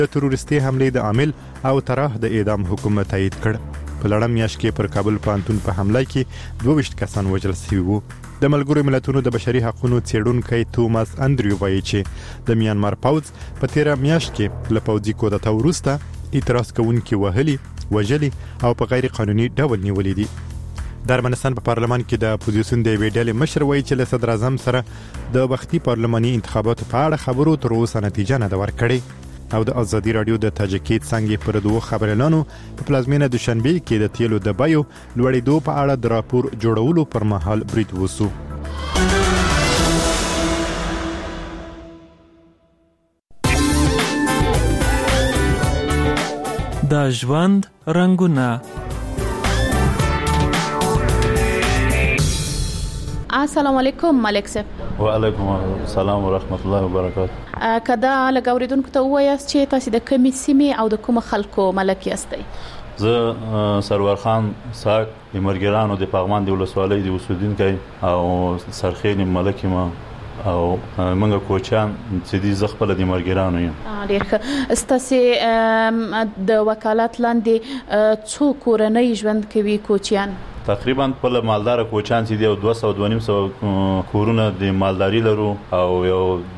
د تروریستي حملې د عامل او طرح د اعدام حکم تایید کړ. په لړم میاشت کې پر کابل پوهنتون په حمله کې 22 کسان وژل شوي وو. د ملګرو ملتونو د بشري حقوقو څېړونکی توماس اندریو وایي چې د میانمار پوځ په 13 میاشت کې له پوځي کودتا وروسته اعتراض کوونکي وهلي، وژلي او په غیر قانوني ډول نیولي دي. د ارمنستان په پارلمان کې د اپوزیسیون د ویډیال مشر وایي چې له صدر اعظم سره د وختي پارلماني انتخاباتو په اړه خبرو تر اوسه نتیجه نه ده ورکړې. او د ازادي رادیو د تاجکیت څنګه پر دوه خبرلانو په پلازمینه دوشنبه کې د تیلو د بیو لوړېدو په اړه د راپور جوړولو پر مهال برید وسو. د ژوند رنگونه. السلام علیکم ملک صاحب. وعلیکم السلام ورحمت الله وبرکاته. کدا لګوریدونکو ته وایاست چې تاسو د کومې سیمې او د کوم خلکو ملک یاستئ؟ زه سرور خان ساک د مرګرانو د پغمان د ولسوالۍ د اوسیدونکی او سرخین ملک ما او منګه کوچان چې دي زغپل د مرګرانو یم. ډیر ښه. ستاسو د وکالت لاندې څو کورنۍ ژوند کوي کوچیان؟ تقریبا په مالدار کوچان چې دی 200 کورونه د مالداري لرو او یو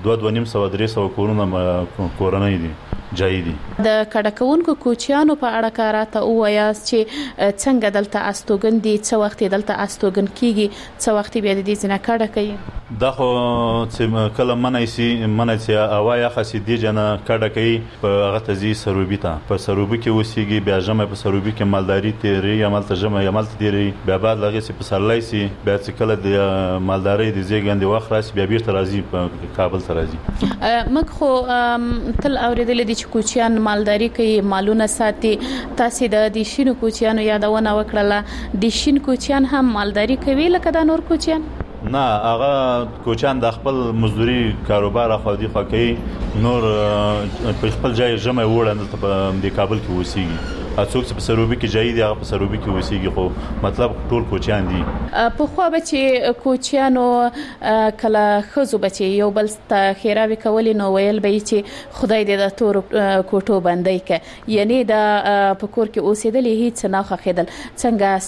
200 کورونه کورنۍ دي جای دي. د کډکونکو کوچیانو په اړه کاراته وایاست چې څنګه دلته استوګن دي، څو وخت دلته استوګن کیږي، څو وخت بیا د دې ځنه کډه کوي؟ دا خو چې کله منایسي اوایا خاص دي جنا کډه کوي په هغه تزي سروبي ته په سروبي کې وسیږي، بیا جمع په سروبي کې مالداري تیری عمل ترجمه عمل تیری، بیا بعد لغه سي په سرلای سي، بیا چې کله د مالداري د زیګند وخت راسي بیا بیرته راځي په کابل ته راځي. مخ خو تل اوریدل دي چې کوچیان مالداري کوي، مالونه ساتي. تاسو د شینو کوچیانو یادونه وکړه، د شین کوچیان هم مالداري کوي لکه د نور کوچیان؟ نه، هغه کوچان د خپل مزدوري کاروبار خو دي خو کوي، نور په خپل ځای جمع وړاندې په کابل کې وسیږي. څوک چې په سروبي کې جاي دي هغه په سروبي کې وسیږي، خو مطلب ټول کوچیان دي. په خو بچي کوچیانو کله خزو بچي یو بل ته خیراوي کولې نو ویل به چې خدای دې د تور کوټو باندې ک، یعنی د پکور کې اوسېدلې هیڅ نه خخېدل. څنګه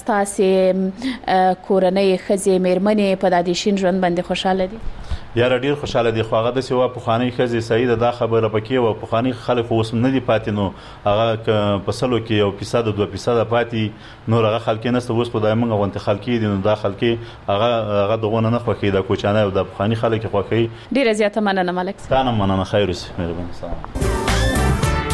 ستاسو کورنۍ خزي مېرمنې په د شین ژوند باندې خوشاله دي؟ یا ډیر خوشاله دي. خو هغه د سیوا په خاني خزي سعید دا خبره پکې و، په خاني خلک اوس نه دي پاتې، نو هغه په سلو کې 1% 2% پاتې، نور هغه خلک نه ست اوس په دایمه غونته خلک دي، نو دا خلک هغه دغه نه خوخي د کوچانه او د خاني خلک خوخي. ډیر زیاته مننه ملک. ستانه مننه، خیر اوسې، مهرباني.